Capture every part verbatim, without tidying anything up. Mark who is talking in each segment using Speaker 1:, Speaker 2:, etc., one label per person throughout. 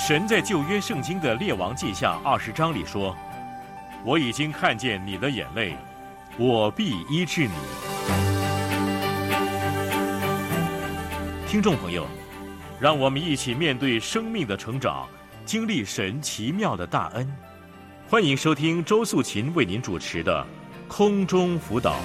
Speaker 1: 神在旧约圣经的列王记下二十章里说，我已经看见你的眼泪，我必医治你。听众朋友，让我们一起面对生命的成长，经历神奇妙的大恩。欢迎收听周素琴为您主持的空中辅导。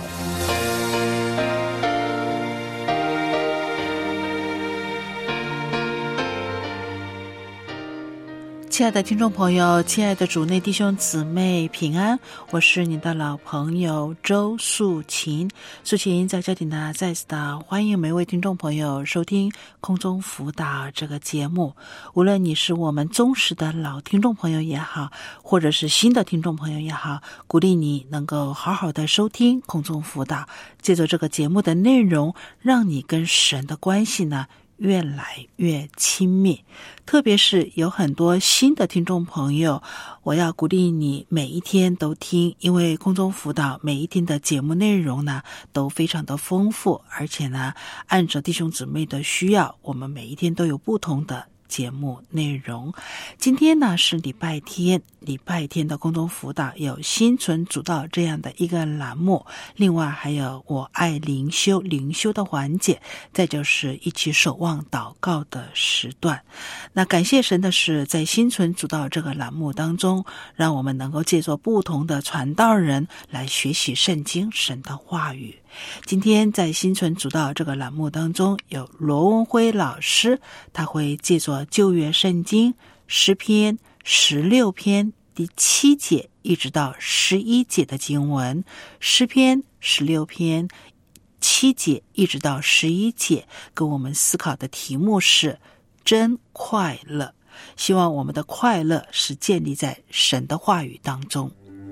Speaker 2: 亲爱的听众朋友，亲爱的主内弟兄姊妹平安，我是你的老朋友周素琴。素琴在这里呢，再次的欢迎每位听众朋友收听空中辅导这个节目。无论你是我们忠实的老听众朋友也好，或者是新的听众朋友也好，鼓励你能够好好的收听空中辅导，借着这个节目的内容，让你跟神的关系呢越来越亲密。特别是有很多新的听众朋友，我要鼓励你每一天都听，因为空中辅导每一天的节目内容呢都非常的丰富，而且呢按照弟兄姊妹的需要，我们每一天都有不同的节目内容。今天呢是礼拜天，礼拜天的空中辅导有心存主道这样的一个栏目，另外还有我爱灵修灵修的环节，再就是一起守望祷告的时段。那感谢神的是，在心存主道这个栏目当中，让我们能够借助不同的传道人来学习圣经神的话语。今天在心存主道这个栏目当中，有罗文辉老师，他会借助旧约圣经诗篇十六篇第七节一直到十一节的经文，诗篇十六篇七节一直到十一节，跟我们思考的题目是真快乐。希望我们的快乐是建立在神的话语当中。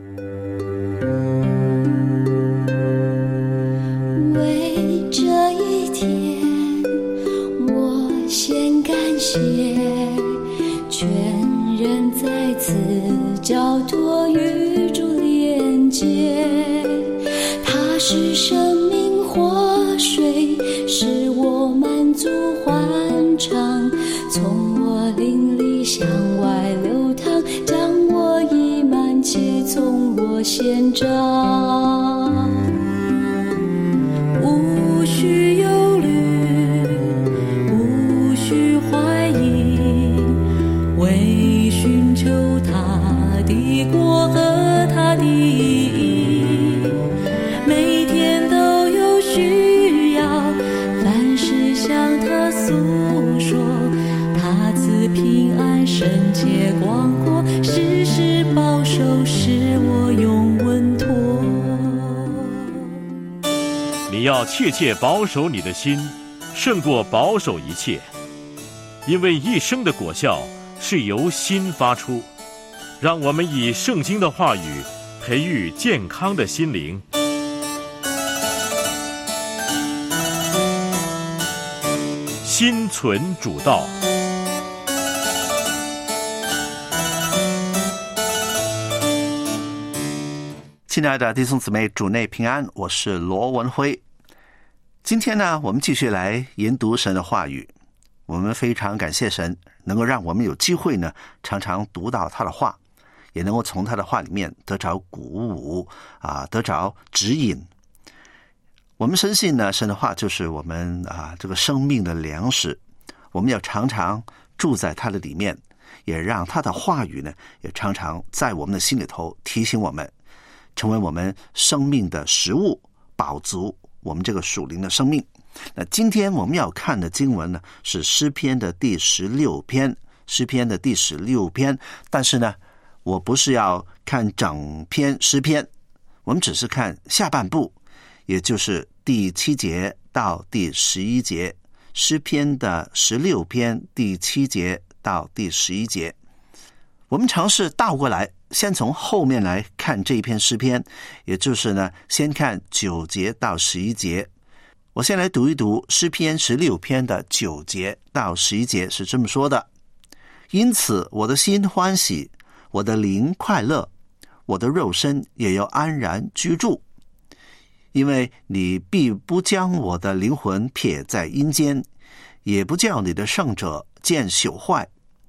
Speaker 3: 为这一天我先感谢，全人在此交托与主连结，他是生命活水，使我满足欢畅，从我灵里向外流淌，将我溢满且从我献彰。无需忧虑，无需怀疑，唯寻求他的国和他的义，每天都有需要，凡事向他诉说，他赐平安圣洁广阔，时时保守，使我永稳妥。
Speaker 1: 你要切切保守你的心，胜过保守一切，因为一生的果效是由心发出。让我们以圣经的话语培育健康的心灵。心存主道。
Speaker 4: 亲爱的弟兄姊妹，主内平安，我是罗文辉。今天呢，我们继续来研读神的话语。我们非常感谢神，能够让我们有机会呢，常常读到他的话，也能够从他的话里面得着鼓舞啊，得着指引。我们深信呢，神的话就是我们啊这个生命的粮食，我们要常常住在他的里面，也让他的话语呢，也常常在我们的心里头提醒我们，成为我们生命的食物，饱足我们这个属灵的生命。那今天我们要看的经文呢，是诗篇的第十六篇，诗篇的第十六篇。但是呢，我不是要看整篇诗篇，我们只是看下半部，也就是第七节到第十一节，诗篇的十六篇第七节到第十一节。我们尝试倒过来，先从后面来看这一篇诗篇，也就是呢，先看九节到十一节。我先来读一读诗篇十六篇的九节到十一节，是这么说的：因此我的心欢喜，我的灵快乐，我的肉身也要安然居住，因为你必不将我的灵魂撇在阴间，也不叫你的圣者见朽坏。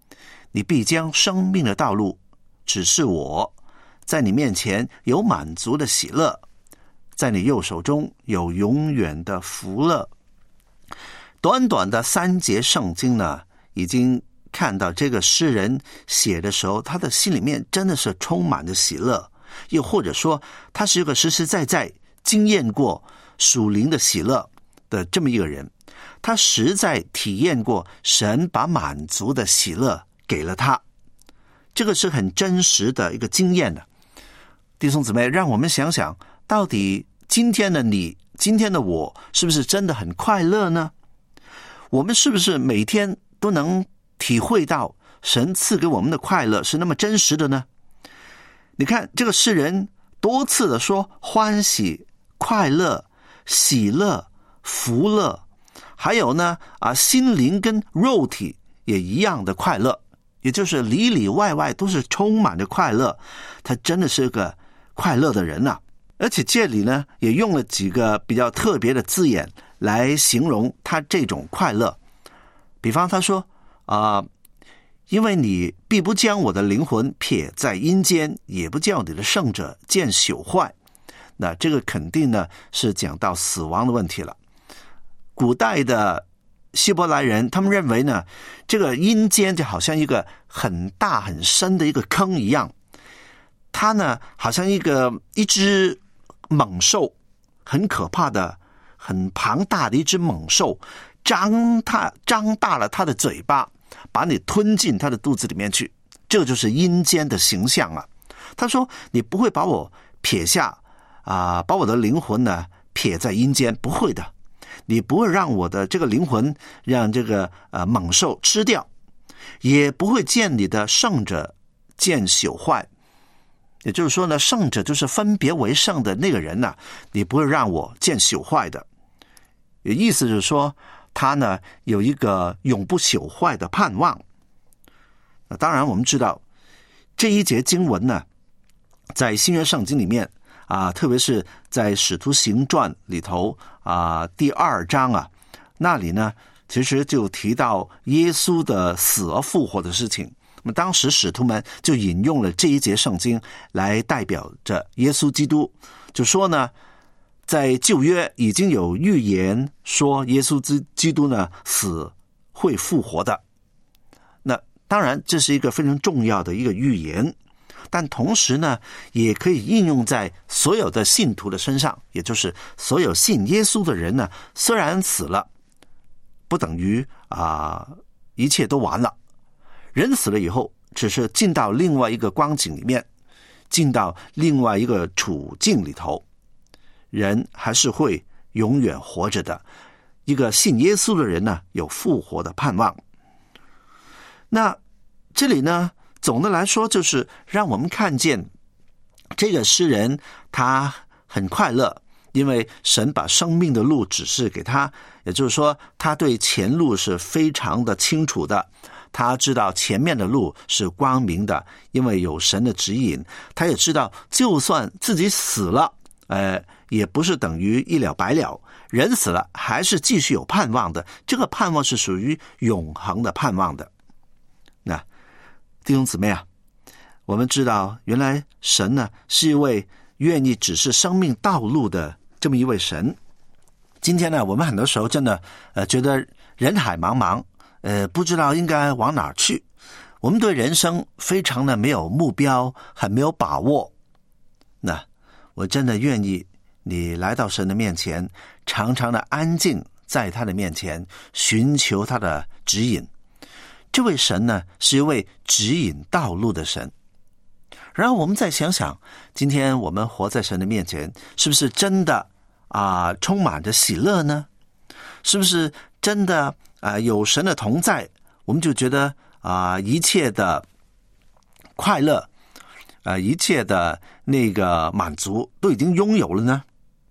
Speaker 4: 你必将生命的道路指示我，在你面前有满足的喜乐，在你右手中有永远的福乐。短短的三节圣经呢，已经看到这个诗人写的时候，他的心里面真的是充满着喜乐，又或者说他是一个实实在在经验过属灵的喜乐的这么一个人，他实在体验过神把满足的喜乐给了他，这个是很真实的一个经验的。弟兄姊妹，让我们想想，到底今天的你，今天的我，是不是真的很快乐呢？我们是不是每天都能体会到神赐给我们的快乐是那么真实的呢？你看这个诗人多次的说欢喜、快乐、喜乐、福乐，还有呢啊，心灵跟肉体也一样的快乐，也就是里里外外都是充满着快乐。他真的是个快乐的人啊！而且这里呢也用了几个比较特别的字眼来形容他这种快乐。比方他说啊、呃，因为你必不将我的灵魂撇在阴间，也不叫你的圣者见朽坏。那这个肯定呢是讲到死亡的问题了。古代的希伯来人他们认为呢，这个阴间就好像一个很大很深的一个坑一样，它呢好像一个一只猛兽，很可怕的很庞大的一只猛兽，张它张大了它的嘴巴，把你吞进它的肚子里面去，这就是阴间的形象啊。他说你不会把我撇下啊、呃，把我的灵魂呢撇在阴间，不会的，你不会让我的这个灵魂让这个呃猛兽吃掉，也不会见你的圣者见朽坏。也就是说呢，圣者就是分别为圣的那个人呢、啊，你不会让我见朽坏的。意思就是说他呢有一个永不朽坏的盼望。那当然我们知道这一节经文呢，在新约圣经里面啊，特别是在使徒行传里头啊第二章啊，那里呢其实就提到耶稣的死而复活的事情。那么当时使徒们就引用了这一节圣经来代表着耶稣基督，就说呢，在旧约已经有预言说耶稣基督呢死会复活的。那当然这是一个非常重要的一个预言，但同时呢也可以应用在所有的信徒的身上，也就是所有信耶稣的人呢，虽然死了，不等于啊、呃、一切都完了。人死了以后，只是进到另外一个光景里面，进到另外一个处境里头，人还是会永远活着的。一个信耶稣的人呢，有复活的盼望。那这里呢，总的来说就是让我们看见这个诗人他很快乐，因为神把生命的路指示给他，也就是说他对前路是非常的清楚的，他知道前面的路是光明的，因为有神的指引。他也知道就算自己死了呃，也不是等于一了百了，人死了还是继续有盼望的，这个盼望是属于永恒的盼望的。那弟兄姊妹啊，我们知道原来神呢是一位愿意指示生命道路的这么一位神。今天呢我们很多时候真的呃觉得人海茫茫，呃不知道应该往哪儿去，我们对人生非常的没有目标，很没有把握。那我真的愿意你来到神的面前，常常的安静在他的面前，寻求他的指引。这位神呢是一位指引道路的神。然后我们再想想，今天我们活在神的面前，是不是真的啊、呃、充满着喜乐呢？是不是真的啊、呃、有神的同在，我们就觉得啊、呃、一切的快乐啊、呃、一切的那个满足都已经拥有了呢？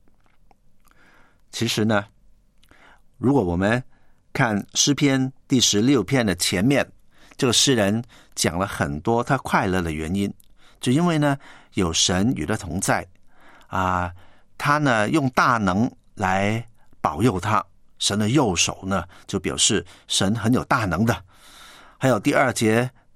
Speaker 4: 其实呢，如果我们看诗篇第十六篇的前面，这个诗人讲了很多他快乐的原因，就因为呢有神与他同在啊，他呢用大能来保佑他，神的右手呢就表示神很有大能的。还有第二节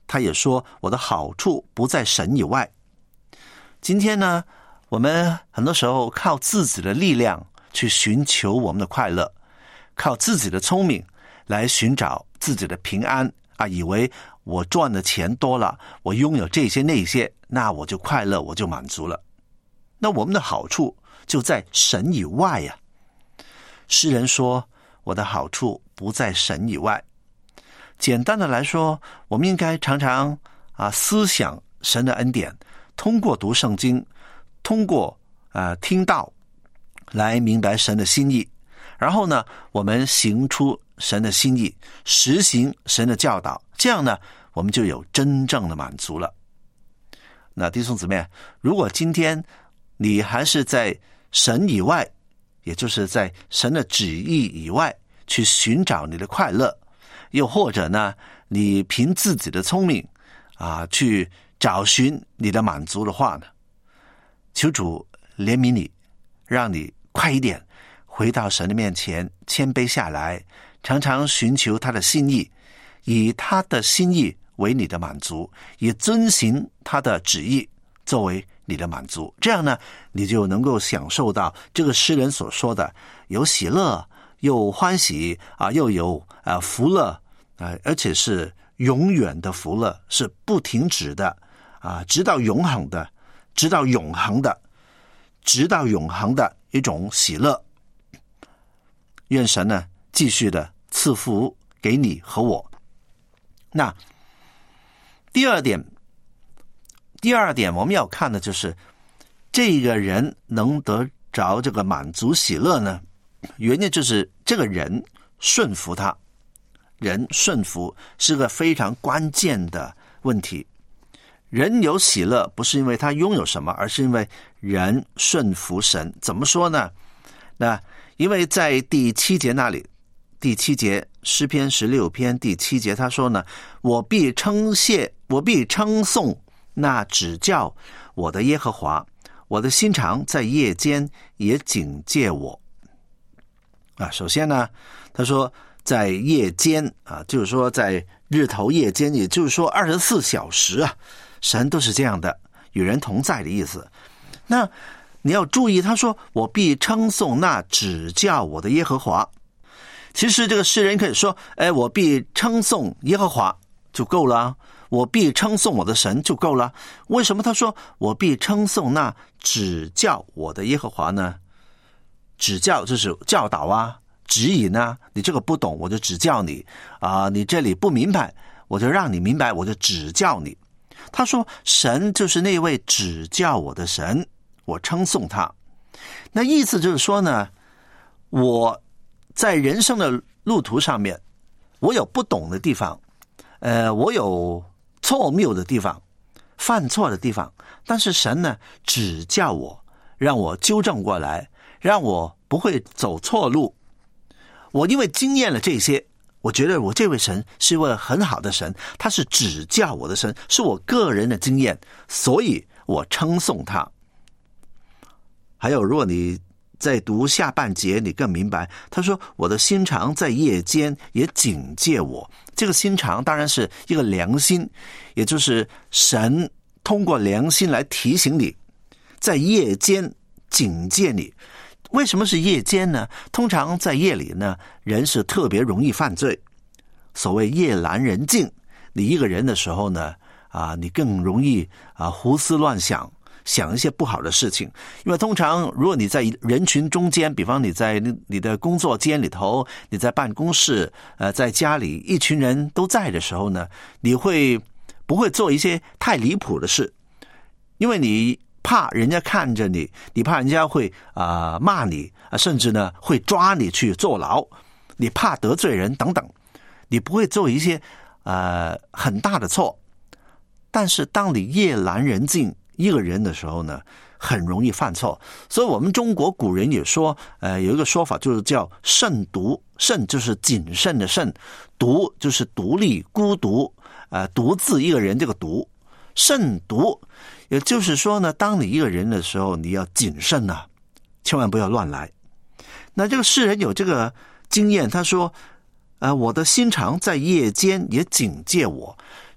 Speaker 4: 他也说我的好处不在神以外。今天呢，我们很多时候靠自己的力量去寻求我们的快乐，靠自己的聪明来寻找自己的平安啊，以为我赚的钱多了，我拥有这些那些，那我就快乐，我就满足了。那我们的好处就在神以外呀、啊。诗人说我的好处不在神以外。简单的来说，我们应该常常啊思想神的恩典，通过读圣经，通过呃听道来明白神的心意，然后呢我们行出神的心意，实行神的教导，这样呢我们就有真正的满足了。那弟兄姊妹，如果今天你还是在神以外，也就是在神的旨意以外去寻找你的快乐，又或者呢你凭自己的聪明啊去找寻你的满足的话呢，求主怜悯你，让你快一点回到神的面前，谦卑下来，常常寻求他的心意，以他的心意为你的满足，也遵行他的旨意作为你的满足。这样呢你就能够享受到这个诗人所说的有喜乐，又欢喜啊，又有呃福乐啊，而且是永远的福乐，是不停止的啊，直到永恒的，直到永恒的，直到永恒的一种喜乐。愿神呢继续的赐福给你和我。那第二点，第二点我们要看的就是这个人能得着这个满足喜乐呢，原因就是这个人顺服他。人顺服是个非常关键的问题。人有喜乐不是因为他拥有什么，而是因为人顺服神。怎么说呢？那因为在第七节那里，第七节诗篇十六篇第七节他说呢，我必称谢，我必称颂那指教我的耶和华，我的心肠在夜间也警戒我。啊，首先呢他说在夜间啊，就是说在日头夜间，也就是说二十四小时啊，神都是这样的，与人同在的意思。那你要注意，他说我必称颂那指教我的耶和华。其实这个诗人可以说，哎，我必称颂耶和华就够了，我必称颂我的神就够了。为什么他说我必称颂那指教我的耶和华呢？指教就是教导啊，指引啊，你这个不懂我就指教你啊、呃，你这里不明白我就让你明白，我就指教你。他说神就是那位指教我的神，我称颂他。那意思就是说呢，我在人生的路途上面，我有不懂的地方，呃，我有错谬的地方，犯错的地方，但是神呢指教我，让我纠正过来，让我不会走错路。我因为经验了这些，我觉得我这位神是一位很好的神，他是指教我的神，是我个人的经验，所以我称颂他。还有如果你在读下半节你更明白，他说我的心肠在夜间也警戒我。这个心肠当然是一个良心，也就是神通过良心来提醒你，在夜间警戒你。为什么是夜间呢？通常在夜里呢，人是特别容易犯罪。所谓夜阑人静，你一个人的时候呢，啊，你更容易啊胡思乱想，想一些不好的事情。因为通常如果你在人群中间，比方你在你的工作间里头，你在办公室，呃，在家里，一群人都在的时候呢，你会不会做一些太离谱的事？因为你怕人家看着你，你怕人家会啊、呃、骂你啊，甚至呢会抓你去坐牢，你怕得罪人等等，你不会做一些呃很大的错。但是当你夜阑人静一个人的时候呢，很容易犯错。所以我们中国古人也说，呃有一个说法就是叫慎独，慎就是谨慎的慎，独就是独立孤独，呃独自一个人这个独，慎独。也就是说呢，当你一个人的时候，你要谨慎啊，千万不要乱来。那这个诗人有这个经验，他说呃，我的心肠在夜间也警戒我。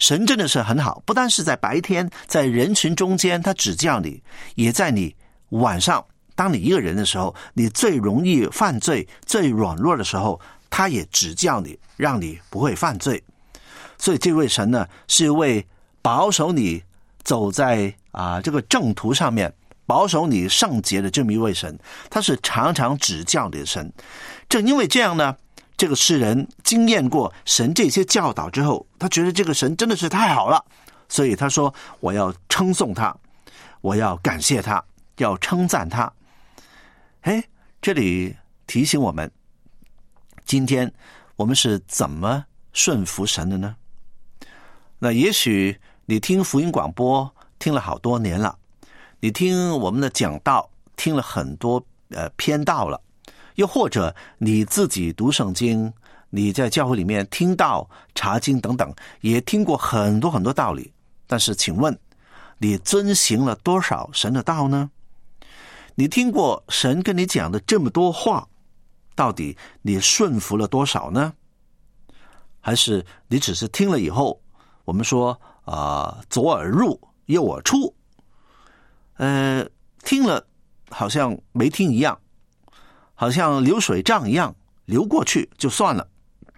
Speaker 4: 神真的是很好，不但是在白天在人群中间他指教你，也在你晚上当你一个人的时候，你最容易犯罪最软弱的时候，他也指教你，让你不会犯罪。所以这位神呢，是一位保守你走在啊这个正途上面，保守你圣洁的这么一位神，他是常常指教你的神。正因为这样呢，这个诗人经验过神这些教导之后，他觉得这个神真的是太好了，所以他说我要称颂他，我要感谢他，要称赞他。哎，这里提醒我们，今天我们是怎么顺服神的呢？那也许你听福音广播听了好多年了，你听我们的讲道听了很多呃篇道了，又或者你自己读圣经，你在教会里面听道查经等等，也听过很多很多道理，但是请问你遵行了多少神的道呢？你听过神跟你讲的这么多话，到底你顺服了多少呢？还是你只是听了以后，我们说啊、呃，左耳入右耳出，呃，听了好像没听一样，好像流水账一样流过去就算了。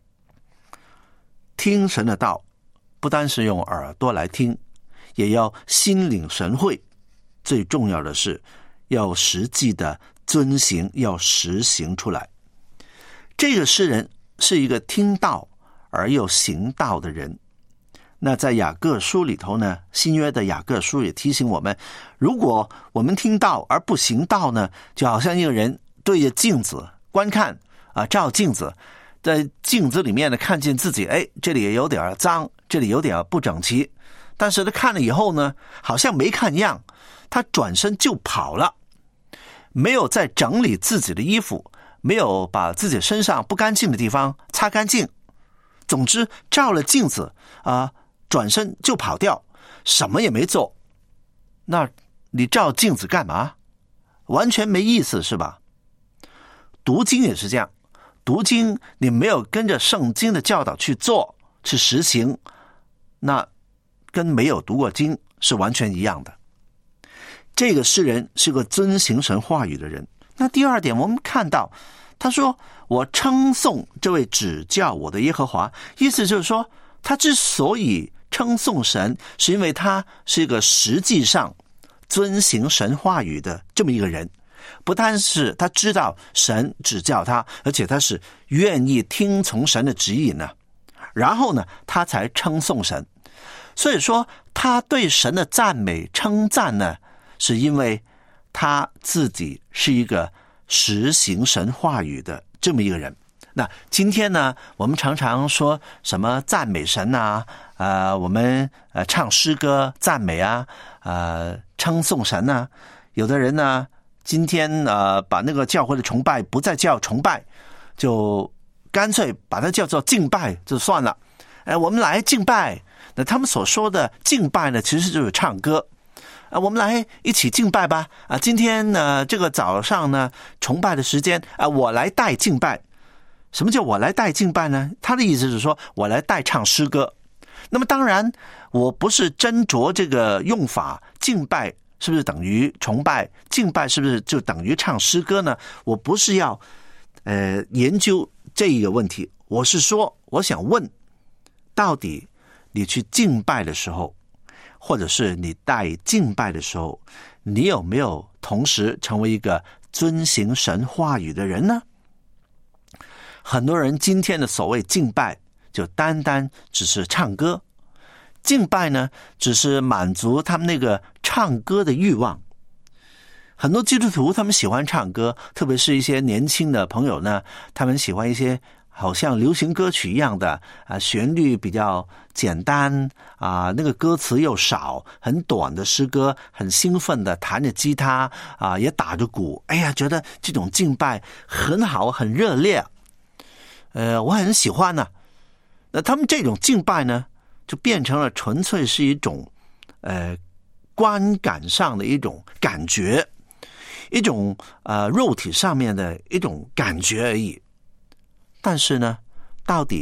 Speaker 4: 听神的道，不单是用耳朵来听，也要心领神会，最重要的是要实际的遵行，要实行出来。这个诗人是一个听道而又行道的人。那在雅各书里头呢，新约的雅各书也提醒我们，如果我们听道而不行道呢，就好像一个人对着镜子观看啊，照镜子，在镜子里面呢看见自己，哎，这里也有点脏，这里有点不整齐，但是他看了以后呢，好像没看一样，他转身就跑了，没有再整理自己的衣服，没有把自己身上不干净的地方擦干净，总之照了镜子啊，转身就跑掉，什么也没做。那你照镜子干嘛？完全没意思，是吧？读经也是这样，读经你没有跟着圣经的教导去做去实行，那跟没有读过经是完全一样的。这个诗人是个遵行神话语的人。那第二点，我们看到他说我称颂这位指教我的耶和华，意思就是说他之所以称颂神，是因为他是一个实际上遵行神话语的这么一个人，不单是他知道神指教他，而且他是愿意听从神的指引呢，然后呢他才称颂神。所以说他对神的赞美称赞呢，是因为他自己是一个实行神话语的这么一个人。那今天呢，我们常常说什么赞美神啊，呃，我们呃唱诗歌赞美啊，呃，称颂神啊。有的人呢，今天呃把那个教会的崇拜不再叫崇拜，就干脆把它叫做敬拜就算了。哎，我们来敬拜。那他们所说的敬拜呢，其实就是唱歌。啊，我们来一起敬拜吧！啊，今天呢，这个早上呢，崇拜的时间啊，我来带敬拜。什么叫我来带敬拜呢？他的意思是说我来带唱诗歌。那么当然，我不是斟酌这个用法，敬拜是不是等于崇拜？敬拜是不是就等于唱诗歌呢？我不是要呃研究这一个问题，我是说，我想问，到底你去敬拜的时候，或者是你带敬拜的时候，你有没有同时成为一个遵行神话语的人呢？很多人今天的所谓敬拜，就单单只是唱歌。敬拜呢，只是满足他们那个唱歌的欲望。很多基督徒他们喜欢唱歌，特别是一些年轻的朋友呢，他们喜欢一些好像流行歌曲一样的啊，旋律比较简单啊，那个歌词又少，很短的诗歌，很兴奋的弹着吉他啊，也打着鼓，哎呀，觉得这种敬拜很好，很热烈，呃，我很喜欢呢、啊。那他们这种敬拜呢，就变成了纯粹是一种呃观感上的一种感觉，一种呃肉体上面的一种感觉而已。但是呢，到底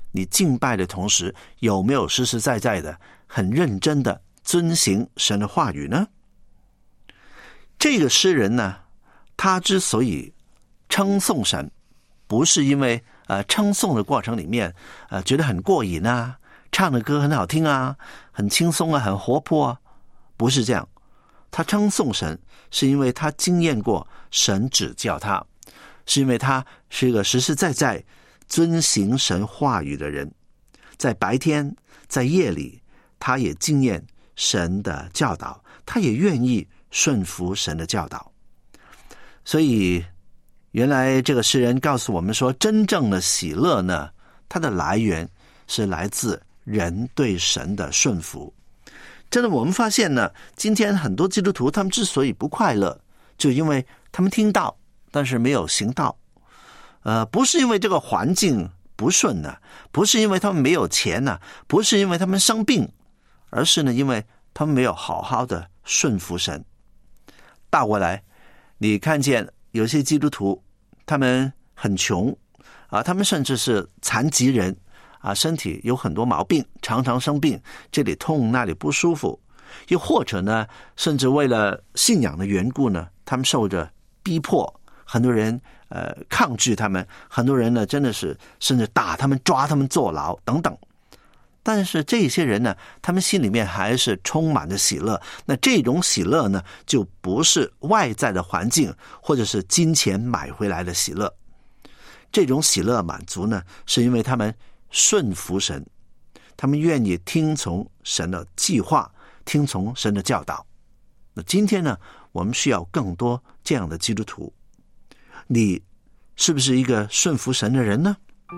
Speaker 4: 你敬拜的同时，有没有实实在在的、很认真的遵行神的话语呢？这个诗人呢，他之所以称颂神，不是因为呃称颂的过程里面呃觉得很过瘾啊，唱的歌很好听啊，很轻松啊，很活泼啊，不是这样。他称颂神，是因为他经验过神指教他，是因为他是一个实实在在遵行神话语的人，在白天在夜里，他也经验神的教导，他也愿意顺服神的教导。所以原来这个诗人告诉我们说，真正的喜乐呢，它的来源是来自人对神的顺服。真的，我们发现呢，今天很多基督徒他们之所以不快乐，就因为他们听道但是没有行道。呃，不是因为这个环境不顺呢、啊，不是因为他们没有钱呢、啊，不是因为他们生病，而是呢，因为他们没有好好的顺服神。倒过来，你看见有些基督徒，他们很穷啊，他们甚至是残疾人啊，身体有很多毛病，常常生病，这里痛那里不舒服，又或者呢，甚至为了信仰的缘故呢，他们受着逼迫，很多人呃抗拒他们，很多人呢真的是甚至打他们、抓他们坐牢等等。但是这些人呢，他们心里面还是充满着喜乐。那这种喜乐呢，就不是外在的环境或者是金钱买回来的喜乐。这种喜乐满足呢，是因为他们顺服神，他们愿意听从神的计划，听从神的教导。那今天呢，我们需要更多这样的基督徒。你是不是一个顺服神的人呢？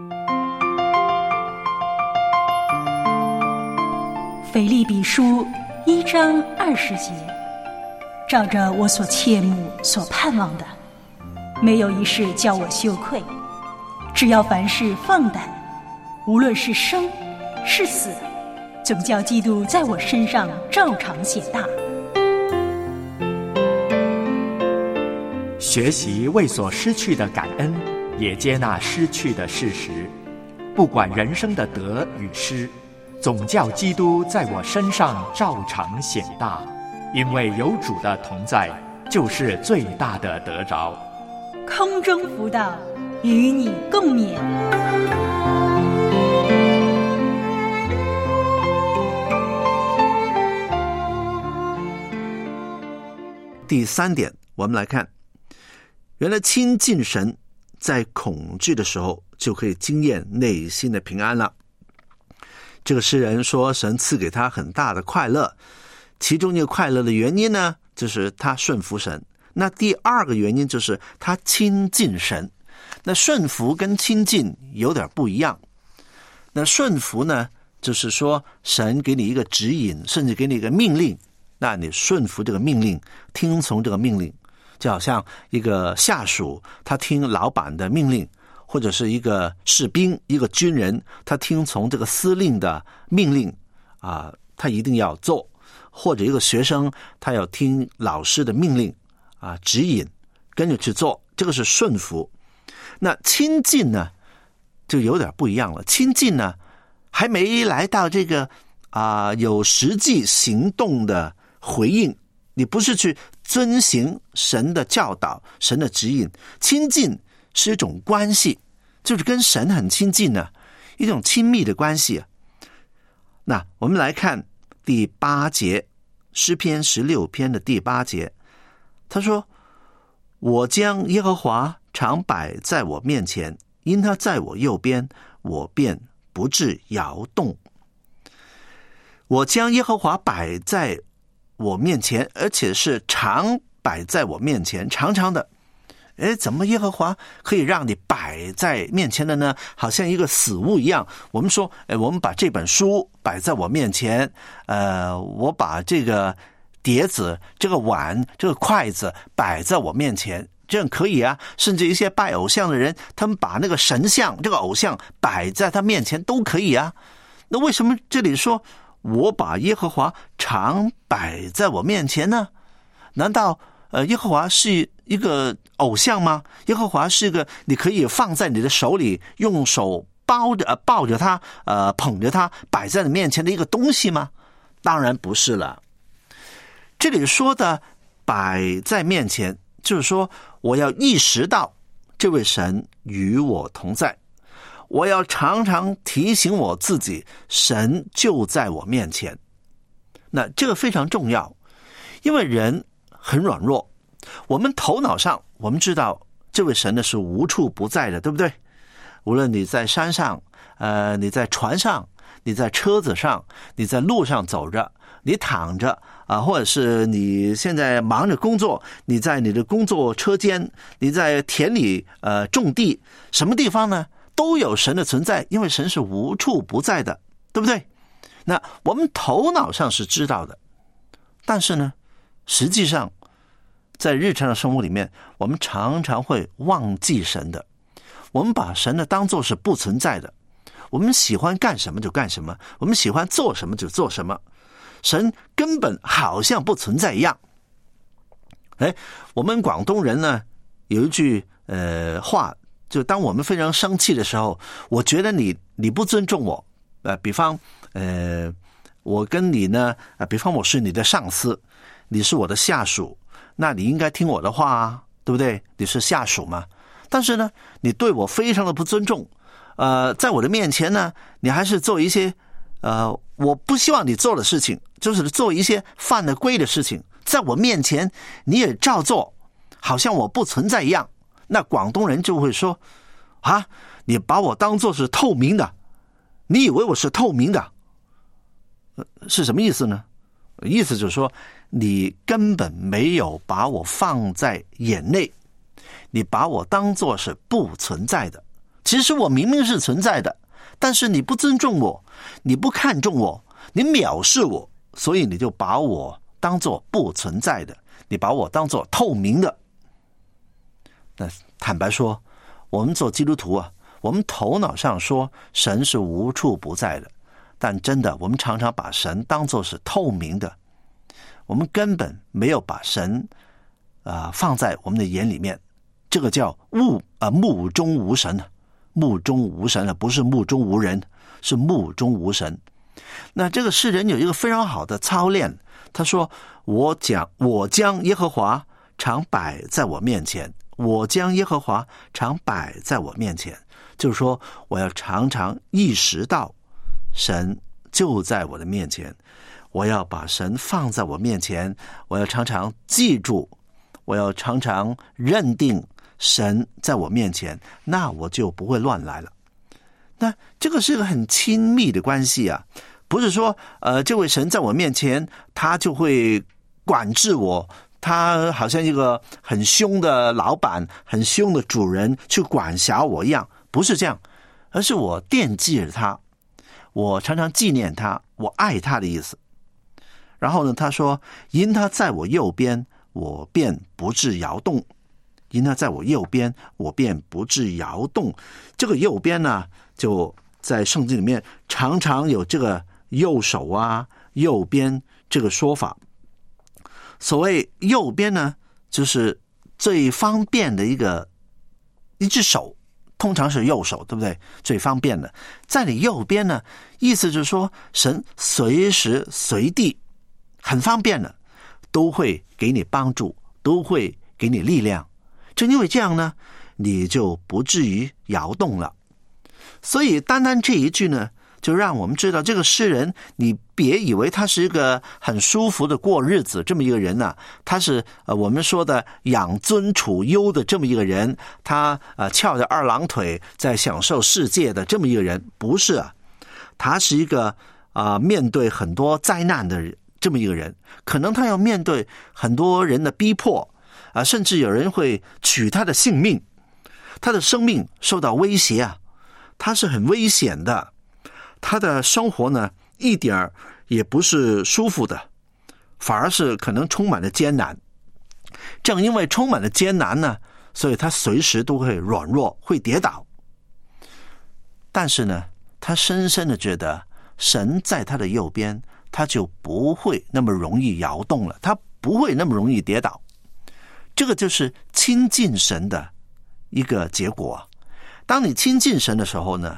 Speaker 5: 腓立比书一章二十节，照着我所切慕所盼望的，没有一事叫我羞愧，只要凡事放胆，无论是生是死，总叫基督在我身上照常显大。
Speaker 6: 学习为所失去的感恩，也接纳失去的事实，不管人生的得与失，总叫基督在我身上照常显大，因为有主的同在，就是最大的得着。
Speaker 5: 空中辅导，与你共勉。
Speaker 4: 第三点，我们来看，原来亲近神，在恐惧的时候就可以经验内心的平安了。这个诗人说，神赐给他很大的快乐，其中一个快乐的原因呢，就是他顺服神。那第二个原因就是他亲近神。那顺服跟亲近有点不一样。那顺服呢，就是说神给你一个指引，甚至给你一个命令，那你顺服这个命令，听从这个命令，就好像一个下属他听老板的命令，或者是一个士兵、一个军人，他听从这个司令的命令啊，他一定要做；或者一个学生，他要听老师的命令啊，指引，跟着去做，这个是顺服。那亲近呢，就有点不一样了。亲近呢，还没来到这个啊有实际行动的回应，你不是去遵行神的教导、神的指引。亲近是一种关系，就是跟神很亲近呢、啊，一种亲密的关系、啊。那我们来看第八节，诗篇十六篇的第八节，他说：“我将耶和华常摆在我面前，因他在我右边，我便不致摇动。”我将耶和华摆在我面前，而且是常摆在我面前，常常的。诶，怎么耶和华可以让你摆在面前的呢？好像一个死物一样。我们说，诶，我们把这本书摆在我面前，呃，我把这个碟子、这个碗、这个筷子摆在我面前，这样可以啊。甚至一些拜偶像的人，他们把那个神像、这个偶像摆在他面前都可以啊。那为什么这里说我把耶和华常摆在我面前呢？难道呃，耶和华是一个偶像吗？耶和华是一个你可以放在你的手里，用手抱着、呃、抱着它，呃，捧着它，摆在你面前的一个东西吗？当然不是了。这里说的摆在面前，就是说我要意识到这位神与我同在，我要常常提醒我自己，神就在我面前。那这个非常重要，因为人很软弱，我们头脑上我们知道这位神呢是无处不在的，对不对？无论你在山上，呃，你在船上，你在车子上，你在路上走着，你躺着啊、呃，或者是你现在忙着工作，你在你的工作车间，你在田里呃种地，什么地方呢都有神的存在，因为神是无处不在的，对不对？那我们头脑上是知道的，但是呢，实际上在日常的生活里面，我们常常会忘记神的，我们把神呢当作是不存在的，我们喜欢干什么就干什么，我们喜欢做什么就做什么，神根本好像不存在一样。哎，我们广东人呢有一句呃话，就当我们非常生气的时候，我觉得你你不尊重我，呃，比方呃，我跟你呢，呃，比方我是你的上司，你是我的下属，那你应该听我的话啊，对不对？你是下属嘛。但是呢，你对我非常的不尊重，呃，在我的面前呢，你还是做一些呃我不希望你做的事情，就是做一些犯了规的事情，在我面前你也照做，好像我不存在一样。那广东人就会说啊，你把我当作是透明的，你以为我是透明的，呃、是什么意思呢？意思就是说你根本没有把我放在眼内，你把我当作是不存在的。其实我明明是存在的，但是你不尊重我，你不看重我，你藐视我，所以你就把我当作不存在的，你把我当作透明的。那坦白说，我们做基督徒啊，我们头脑上说神是无处不在的，但真的我们常常把神当作是透明的，我们根本没有把神啊、呃、放在我们的眼里面。这个叫目啊、呃、目中无神，目中无神了，不是目中无人，是目中无神。那这个诗人有一个非常好的操练，他说我讲我将耶和华常摆在我面前，我将耶和华常摆在我面前，就是说我要常常意识到神就在我的面前，我要把神放在我面前，我要常常记住，我要常常认定神在我面前，那我就不会乱来了。那这个是个很亲密的关系啊，不是说呃，这位神在我面前他就会管制我，他好像一个很凶的老板，很凶的主人去管辖我一样，不是这样，而是我惦记着他，我常常纪念他，我爱他的意思。然后呢，他说因他在我右边，我便不致摇动，因他在我右边，我便不致摇动。这个右边呢，就在圣经里面常常有这个右手啊右边这个说法。所谓右边呢，就是最方便的一个一只手，通常是右手，对不对？最方便的在你右边呢，意思就是说神随时随地很方便的都会给你帮助，都会给你力量。正因为这样呢，你就不至于摇动了。所以单单这一句呢，就让我们知道这个诗人，你别以为他是一个很舒服的过日子这么一个人呢、啊，他是呃我们说的养尊处优的这么一个人，他呃翘着二郎腿在享受世界的这么一个人，不是啊，他是一个啊、呃、面对很多灾难的人这么一个人，可能他要面对很多人的逼迫啊、呃，甚至有人会取他的性命，他的生命受到威胁啊，他是很危险的。他的生活呢，一点也不是舒服的，反而是可能充满了艰难。正因为充满了艰难呢，所以他随时都会软弱，会跌倒。但是呢，他深深的觉得神在他的右边，他就不会那么容易摇动了，他不会那么容易跌倒。这个就是亲近神的一个结果。当你亲近神的时候呢，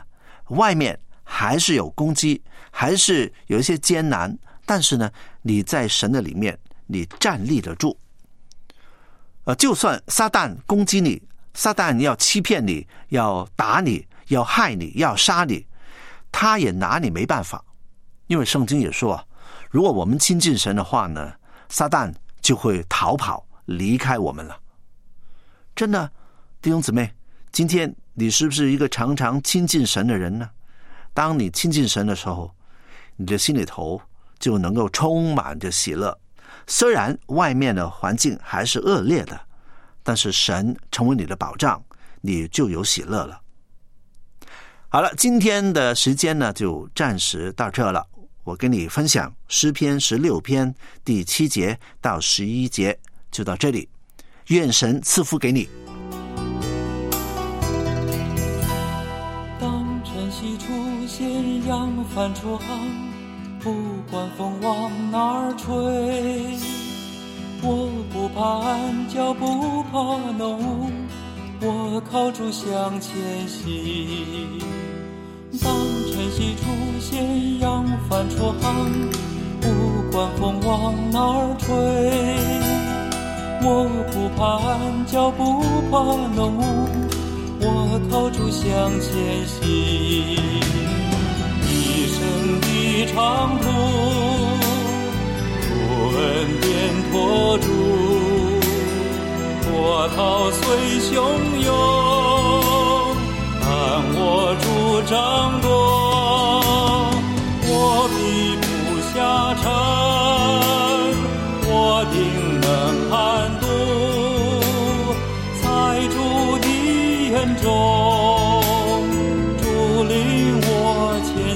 Speaker 4: 外面还是有攻击，还是有一些艰难，但是呢，你在神的里面，你站立得住。呃，就算撒旦攻击你，撒旦要欺骗你，要打你，要害你，要杀你，他也拿你没办法。因为圣经也说，如果我们亲近神的话呢，撒旦就会逃跑离开我们了。真的，弟兄姊妹，今天你是不是一个常常亲近神的人呢？当你亲近神的时候，你的心里头就能够充满着喜乐。虽然外面的环境还是恶劣的，但是神成为你的保障，你就有喜乐了。好了，今天的时间呢就暂时到这了。我跟你分享诗篇十六篇第七节到十一节，就到这里。愿神赐福给你。
Speaker 7: 当晨曦出现，扬帆出航，不管风往哪儿吹，我不怕暗角，不怕浓雾，我靠主向前行。当晨曦出现，扬帆出航，不管风往哪儿吹，我不怕暗角，不怕浓雾，我靠主向前行。一生的长途，主恩典托住，波涛虽汹涌，但我主掌舵，我必不下沉，我定能攀渡，在主的眼中，主领我前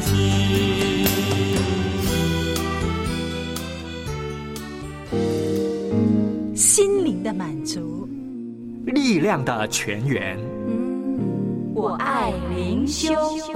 Speaker 5: 行。心灵的满足，
Speaker 6: 力量的泉源。
Speaker 5: 我爱灵修。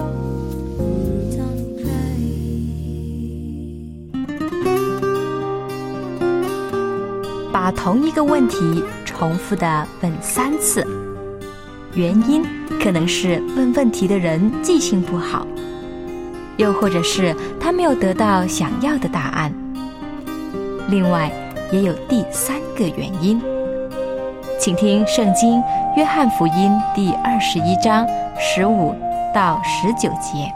Speaker 5: 把同一个问题重复地问三次，原因可能是问问题的人记性不好，又或者是他没有得到想要的答案。另外也有第三个原因，请听圣经约翰福音第二十一章十五到十九节。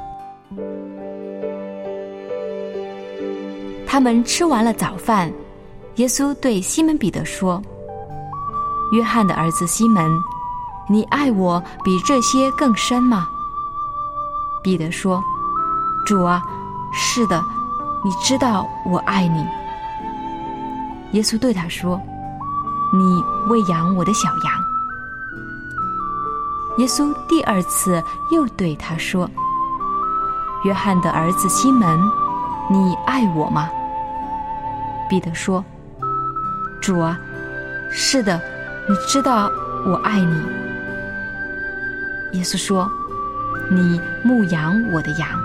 Speaker 5: 他们吃完了早饭，耶稣对西门彼得说：约翰的儿子西门，你爱我比这些更深吗？彼得说：主啊，是的，你知道我爱你。耶稣对他说：你喂养我的小羊。耶稣第二次又对他说：约翰的儿子西门，你爱我吗？彼得说：主啊，是的，你知道我爱你。耶稣说：你牧养我的羊。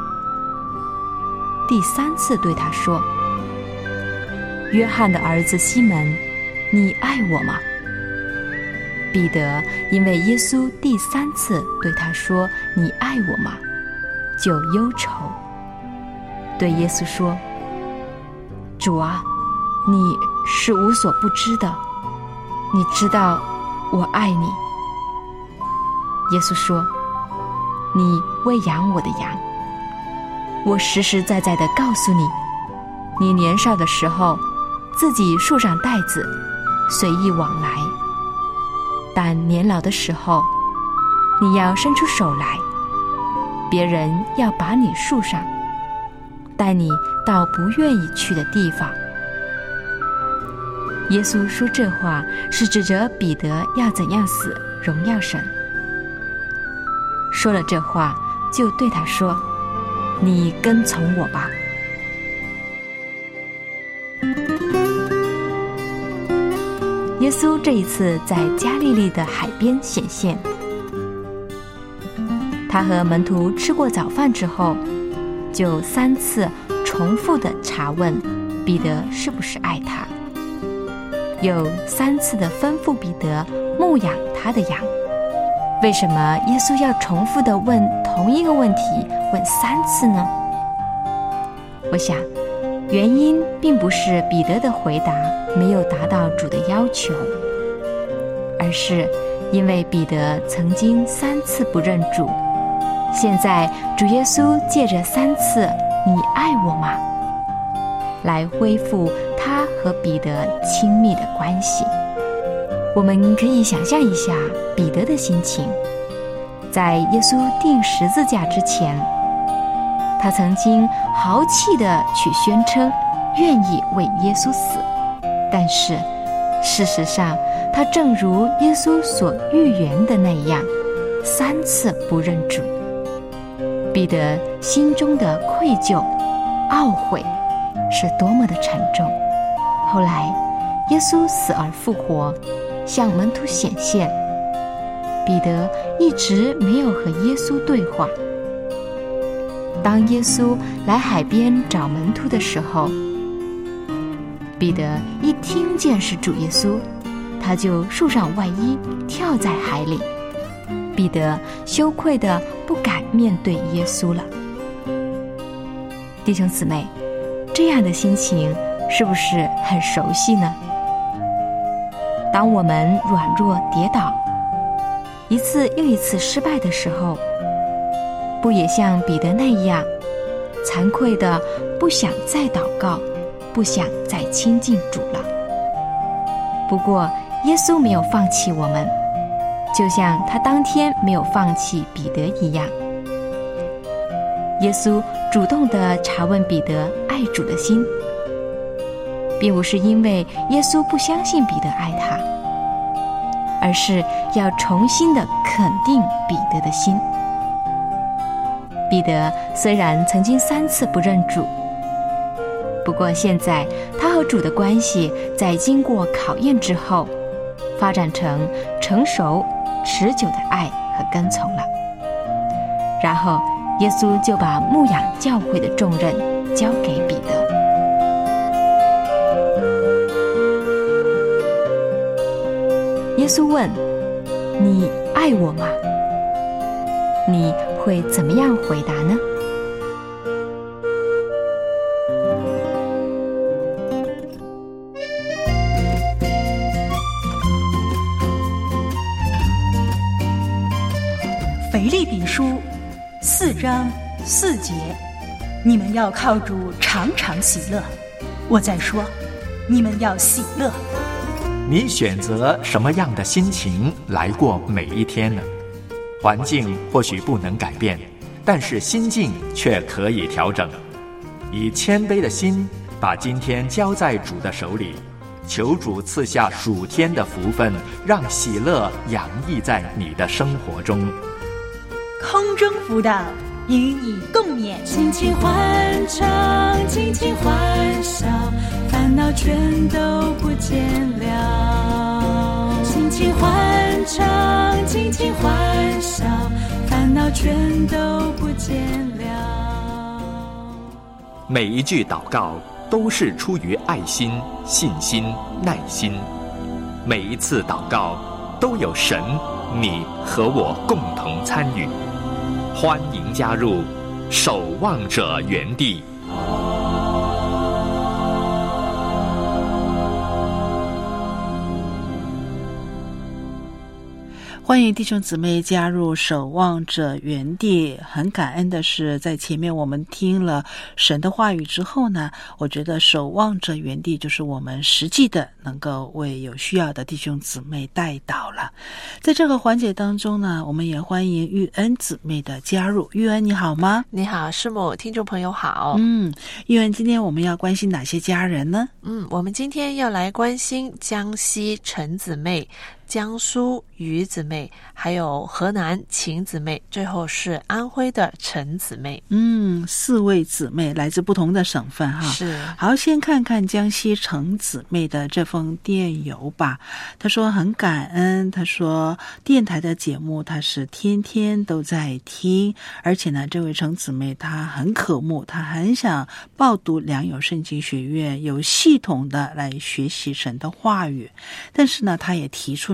Speaker 5: 第三次对他说：约翰的儿子西门，你爱我吗？彼得因为耶稣第三次对他说你爱我吗，就忧愁，对耶稣说：主啊，你是无所不知的，你知道我爱你。耶稣说：你喂养我的羊。我实实在在地告诉你，你年少的时候自己束上带子，随意往来，但年老的时候，你要伸出手来，别人要把你束上，带你到不愿意去的地方。耶稣说这话是指着彼得要怎样死，荣耀神。说了这话，就对他说：你跟从我吧。耶稣这一次在加利利的海边显现，他和门徒吃过早饭之后，就三次重复地查问彼得是不是爱他，有三次的吩咐彼得牧养他的羊。为什么耶稣要重复地问同
Speaker 8: 同一个问题问三次呢？我想，原因并不是彼得的回答没有达到主的要求，而是因为彼得曾经三次不认主，现在主耶稣借着三次“你爱我吗”来恢复他和彼得亲密的关系。我们可以想象一下彼得的心情，在耶稣钉十字架之前，他曾经豪气地去宣称愿意为耶稣死，但是事实上他正如耶稣所预言的那样，三次不认主。彼得心中的愧疚、懊悔是多么的沉重。后来耶稣死而复活，向门徒显现，彼得一直没有和耶稣对话。当耶稣来海边找门徒的时候，彼得一听见是主耶稣，他就束上外衣跳在海里。彼得羞愧地不敢面对耶稣了。弟兄姊妹，这样的心情是不是很熟悉呢？当我们软弱跌倒，一次又一次失败的时候，不也像彼得那样惭愧地不想再祷告，不想再亲近主了？不过耶稣没有放弃我们，就像他当天没有放弃彼得一样。耶稣主动地查问彼得爱主的心，并不是因为耶稣不相信彼得爱他，而是要重新地肯定彼得的心。彼得虽然曾经三次不认主，不过现在他和主的关系在经过考验之后，发展成成熟持久的爱和跟从了。然后耶稣就把牧养教会的重任交给彼得。耶稣问：你爱我吗？你会怎么样回答呢？
Speaker 5: 腓立比书四章四节，你们要靠主常常喜乐。我在说，你们要喜乐。
Speaker 6: 你选择什么样的心情来过每一天呢？环境或许不能改变，但是心境却可以调整。以谦卑的心，把今天交在主的手里，求主赐下属天的福分，让喜乐洋溢在你的生活中。
Speaker 5: 空中辅导与你共勉，
Speaker 3: 尽情欢唱，尽情欢笑，烦恼全都不见了。尽情欢唱，尽情欢笑，烦恼全都不见了。
Speaker 6: 每一句祷告都是出于爱心、信心、耐心。每一次祷告都有神、你和我共同参与。欢迎加入守望者园地。
Speaker 2: 欢迎弟兄姊妹加入守望者园地。很感恩的是，在前面我们听了神的话语之后呢，我觉得守望者园地就是我们实际的能够为有需要的弟兄姊妹代祷了。在这个环节当中呢，我们也欢迎玉恩姊妹的加入。玉恩你好吗？
Speaker 9: 你好，师母，听众朋友好。
Speaker 2: 嗯，玉恩，今天我们要关心哪些家人呢？
Speaker 9: 嗯，我们今天要来关心江西陈姊妹、江苏于姊妹，还有河南秦姊妹，最后是安徽的陈姊妹。
Speaker 2: 嗯，四位姊妹来自不同的省份哈。
Speaker 9: 是。
Speaker 2: 好，先看看江西陈姊妹的这封电邮吧。她说很感恩，她说电台的节目她是天天都在听，而且呢，这位陈姊妹她很渴慕，她很想报读良友圣经学院，有系统的来学习神的话语。但是呢，她也提出了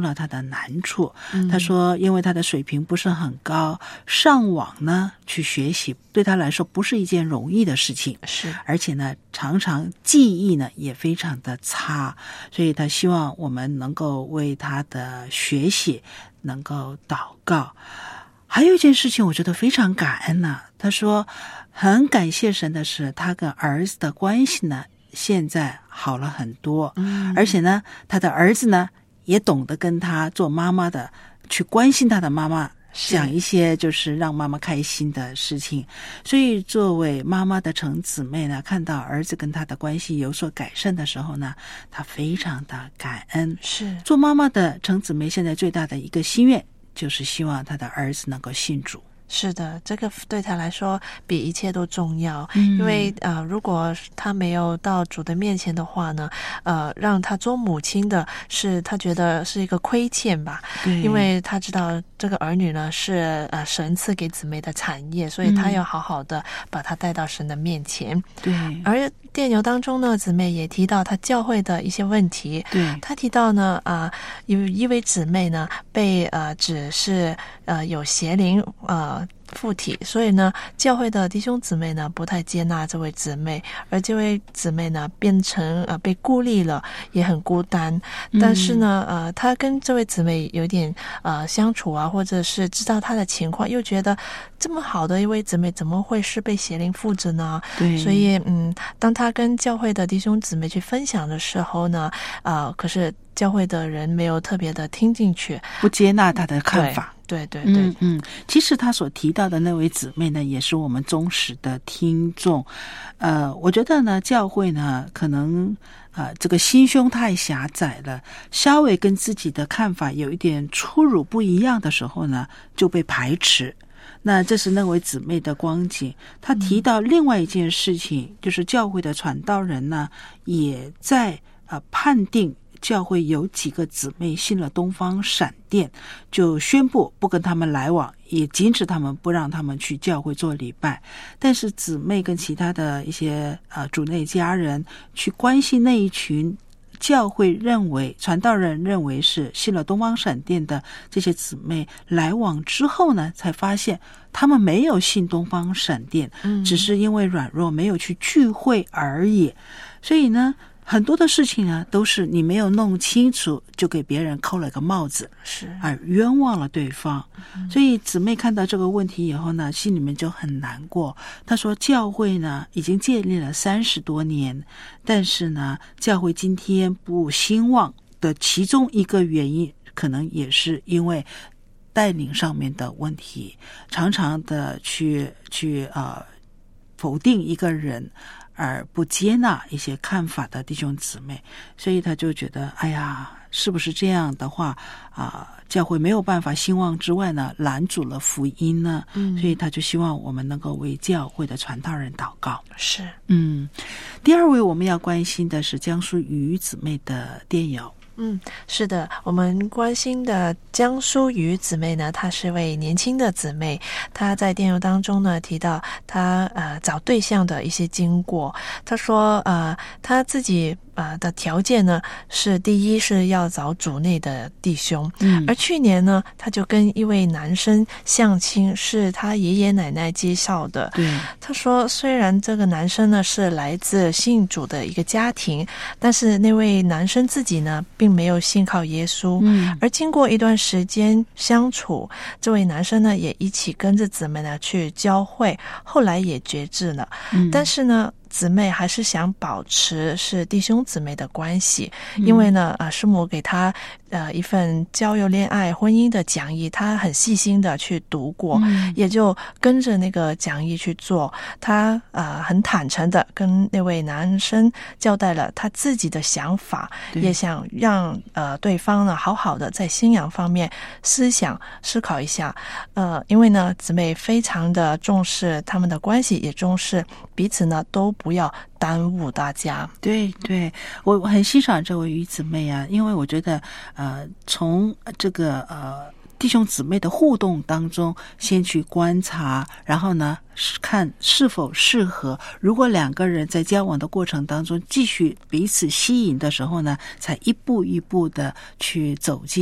Speaker 2: 了他的难处。
Speaker 9: 嗯、
Speaker 2: 他说因为他的水平不是很高，上网呢去学习对他来说不是一件容易的事情，
Speaker 9: 是，
Speaker 2: 而且呢常常记忆呢也非常的差，所以他希望我们能够为他的学习能够祷告。还有一件事情我觉得非常感恩呢、啊，他说很感谢神的是他跟儿子的关系呢现在好了很多，
Speaker 9: 嗯，
Speaker 2: 而且呢他的儿子呢也懂得跟他做妈妈的去关心他的妈妈，讲一些就是让妈妈开心的事情。所以作为妈妈的程姊妹呢，看到儿子跟他的关系有所改善的时候呢，她非常的感恩。
Speaker 9: 是
Speaker 2: 做妈妈的程姊妹现在最大的一个心愿就是希望他的儿子能够信主。
Speaker 9: 是的，这个对他来说比一切都重要。
Speaker 2: 嗯、
Speaker 9: 因为呃，如果他没有到主的面前的话呢，呃，让他做母亲的是他觉得是一个亏欠吧。
Speaker 2: 对，
Speaker 9: 因为他知道这个儿女呢是呃神赐给姊妹的产业，所以他要好好的把他带到神的面前。
Speaker 2: 对，
Speaker 9: 而电邮当中呢，姊妹也提到他教会的一些问题。
Speaker 2: 对，
Speaker 9: 他提到呢，啊、呃，有一位姊妹呢被呃指是呃有邪灵呃。附体，所以呢教会的弟兄姊妹呢不太接纳这位姊妹，而这位姊妹呢变成呃被孤立了，也很孤单。但是呢呃他跟这位姊妹有点呃相处啊，或者是知道她的情况，又觉得这么好的一位姊妹怎么会是被邪灵附着呢？
Speaker 2: 对，
Speaker 9: 所以嗯当他跟教会的弟兄姊妹去分享的时候呢，呃可是教会的人没有特别的听进去，
Speaker 2: 不接纳他的看法。
Speaker 9: 对对对对，
Speaker 2: 嗯嗯，其实他所提到的那位姊妹呢，也是我们忠实的听众。呃，我觉得呢，教会呢，可能呃，这个心胸太狭窄了，稍微跟自己的看法有一点出入不一样的时候呢，就被排斥。那这是那位姊妹的光景。他提到另外一件事情，嗯、就是教会的传道人呢，也在呃判定。教会有几个姊妹信了东方闪电，就宣布不跟他们来往，也禁止他们，不让他们去教会做礼拜。但是姊妹跟其他的一些呃主内家人去关心那一群教会认为传道人认为是信了东方闪电的这些姊妹来往之后呢，才发现他们没有信东方闪电，
Speaker 9: 嗯、
Speaker 2: 只是因为软弱没有去聚会而已。所以呢很多的事情啊，都是你没有弄清楚，就给别人扣了个帽子，
Speaker 9: 是
Speaker 2: 而冤枉了对方。嗯、所以姊妹看到这个问题以后呢，心里面就很难过。她说，教会呢已经建立了三十多年，但是呢，教会今天不兴旺的其中一个原因，可能也是因为带领上面的问题，常常的去去呃否定一个人。而不接纳一些看法的弟兄姊妹，所以他就觉得，哎呀，是不是这样的话啊、呃，教会没有办法兴旺之外呢，拦阻了福音呢？嗯，所以他就希望我们能够为教会的传道人祷告。
Speaker 9: 是，
Speaker 2: 嗯，第二位我们要关心的是江苏于姊妹的电邮。
Speaker 9: 嗯，是的，我们关心的江苏于姊妹呢，她是位年轻的姊妹，她在电邮当中呢提到她呃找对象的一些经过。她说呃她自己呃的条件呢是第一是要找主内的弟兄，嗯，而去年呢她就跟一位男生相亲，是她爷爷奶奶介绍的。
Speaker 2: 对，
Speaker 9: 她说虽然这个男生呢是来自信主的一个家庭，但是那位男生自己呢并没有信靠耶稣，嗯，而经过一段时间相处，这位男生呢也一起跟着姊妹呢去教会，后来也决志了，嗯，但是呢姊妹还是想保持是弟兄姊妹的关系，因为呢，呃，师母给他呃一份交友、恋爱、婚姻的讲义，他很细心的去读过，嗯、也就跟着那个讲义去做。他呃很坦诚的跟那位男生交代了他自己的想法，也想让呃对方呢好好的在信仰方面思想思考一下。呃，因为呢，姊妹非常的重视他们的关系，也重视彼此呢都不要耽误大家。
Speaker 2: 对对，我我很欣赏这位于姊妹啊，因为我觉得呃从这个呃弟兄姊妹的互动当中先去观察，然后呢看是否适合，如果两个人在交往的过程当中继续彼此吸引的时候呢，才一步一步的去走进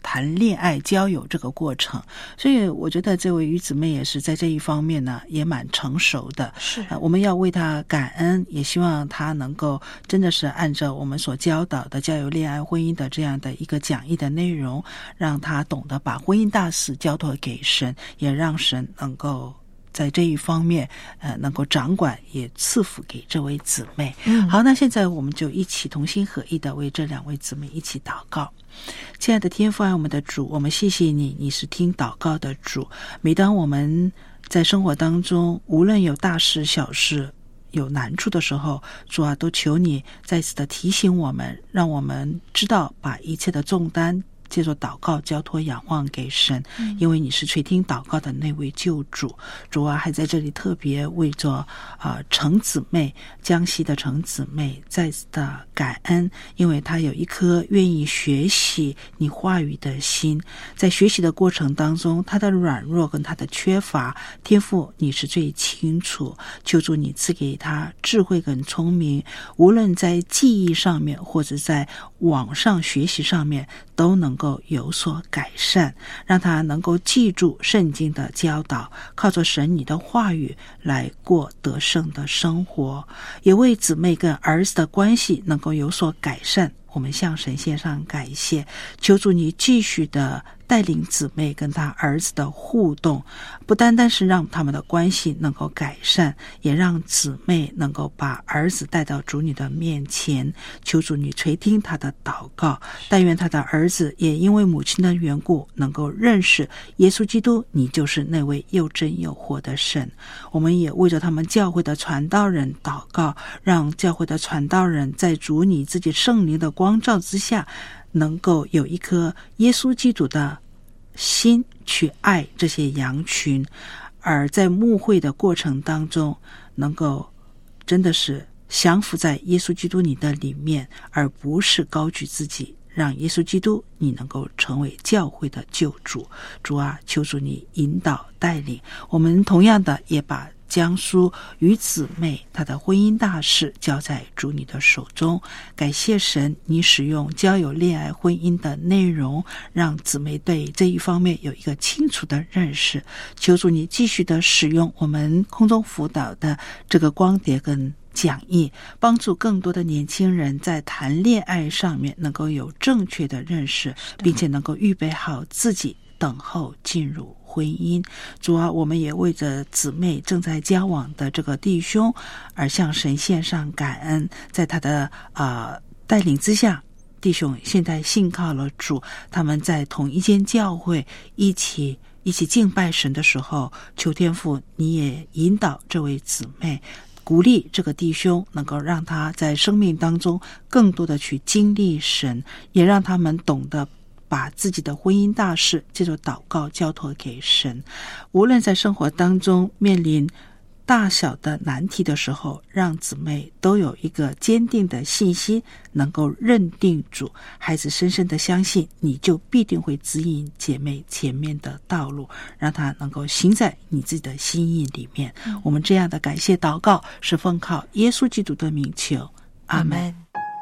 Speaker 2: 谈恋爱交友这个过程。所以我觉得这位于姊妹也是在这一方面呢也蛮成熟的，
Speaker 9: 是、
Speaker 2: 呃、我们要为她感恩，也希望她能够真的是按照我们所教导的交友、恋爱、婚姻的这样的一个讲义的内容，让她懂得把婚姻大事交托给神，也让神能够在这一方面呃，能够掌管，也赐福给这位姊妹。嗯，好，那现在我们就一起同心合意的为这两位姊妹一起祷告。亲爱的天父爱我们的主，我们谢谢你，你是听祷告的主。每当我们在生活当中无论有大事小事有难处的时候，主啊，都求你再次的提醒我们，让我们知道把一切的重担借着祷告交托仰望给神，因为你是垂听祷告的那位救主。主啊，还在这里特别为着啊、呃、程姊妹，江西的程姊妹再次的感恩，因为她有一颗愿意学习你话语的心，在学习的过程当中，她的软弱跟她的缺乏，天父你是最清楚，求主你赐给她智慧跟聪明，无论在记忆上面或者在网上学习上面都能够有所改善，让他能够记住圣经的教导，靠着神你的话语来过得胜的生活，也为姊妹跟儿子的关系能够有所改善。我们向神献上感谢，求主你继续的带领姊妹跟他儿子的互动，不单单是让他们的关系能够改善，也让姊妹能够把儿子带到主你的面前。求主你垂听他的祷告，但愿他的儿子也因为母亲的缘故能够认识耶稣基督，你就是那位又真又活的神。我们也为着他们教会的传道人祷告，让教会的传道人在主你自己圣灵的光照之下，能够有一颗耶稣基督的心去爱这些羊群，而在牧会的过程当中能够真的是降服在耶稣基督你的里面，而不是高举自己，让耶稣基督你能够成为教会的救主。主啊，求主你引导带领我们，同样的也把江苏与姊妹她的婚姻大事交在主你的手中。感谢神，你使用交友、恋爱、婚姻的内容，让姊妹对这一方面有一个清楚的认识。求主你继续的使用我们空中辅导的这个光碟跟讲义，帮助更多的年轻人在谈恋爱上面能够有正确的认识，并且能够预备好自己等候进入婚姻。主啊，我们也为着姊妹正在交往的这个弟兄而向神献上感恩，在他的呃带领之下，弟兄现在信靠了主，他们在同一间教会一起一起敬拜神的时候，求天父你也引导这位姊妹，鼓励这个弟兄，能够让他在生命当中更多的去经历神，也让他们懂得把自己的婚姻大事借着祷告交托给神。无论在生活当中面临大小的难题的时候，让姊妹都有一个坚定的信心，能够认定主，孩子深深的相信你就必定会指引姐妹前面的道路，让她能够行在你自己的心意里面。嗯、我们这样的感谢祷告是奉靠耶稣基督的名求，阿们。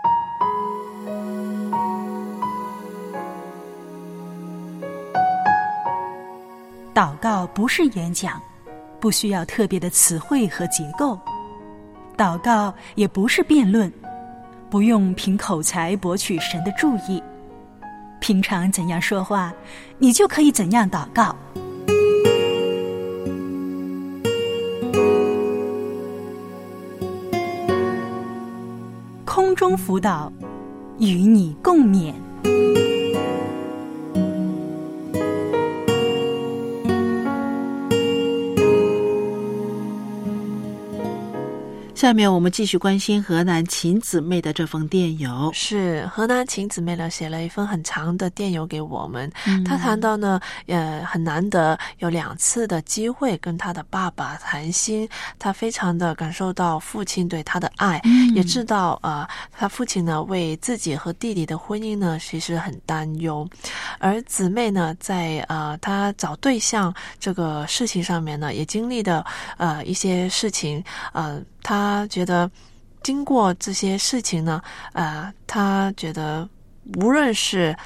Speaker 5: 祷告不是演讲，不需要特别的词汇和结构。祷告也不是辩论，不用凭口才博取神的注意。平常怎样说话，你就可以怎样祷告。空中辅导，与你共勉。
Speaker 2: 下面我们继续关心河南秦姊妹的这封电邮。
Speaker 9: 是河南秦姊妹呢写了一封很长的电邮给我们，嗯、她谈到呢呃很难得有两次的机会跟她的爸爸谈心，她非常的感受到父亲对她的爱，嗯、也知道呃她父亲呢为自己和弟弟的婚姻呢其实很担忧，而姊妹呢在呃她找对象这个事情上面呢也经历的呃一些事情，呃他觉得经过这些事情呢，呃，他觉得无论是